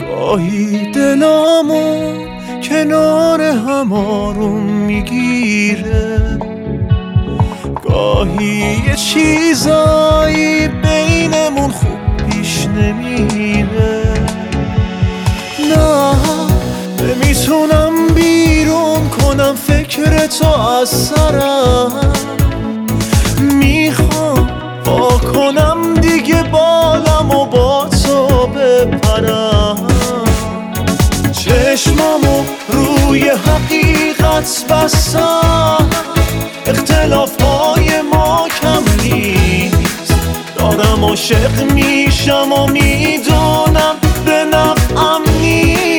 گاهی دلامون کنار هم آروم میگیره، گاهی یه چیزایی بینمون خوب پیش نمیره. نه نمیتونم بیرون کنم فکر تو از سرم، میخوام وا کنم دیگه بالم و با تو بپرم، چشمامو روی حقیقت بستم، اختلافهای ما کم نیست، دارم عاشق میشم و میدونم به نفعم نیست.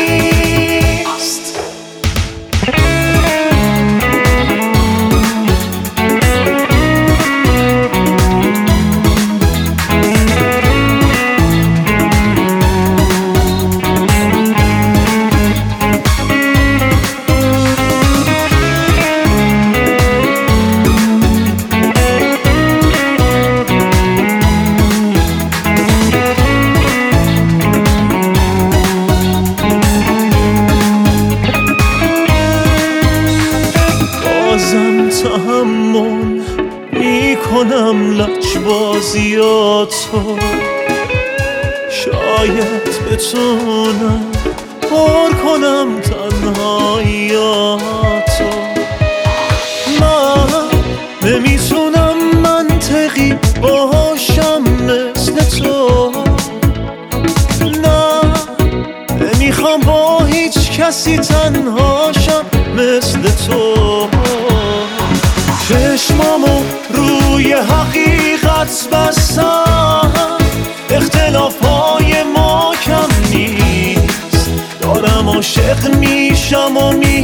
تحمل میکنم لجبازیاتو، شاید بتونم پر کنم تنهاییاتو. من نمیتونم منطقی باشم مثل تو، نه نمیخوام با هیچ کسی تنهاشم مثل تو، چشمامو روی حقیقت بستم، اختلافهای ما کم نیست، دارم عاشق میشم و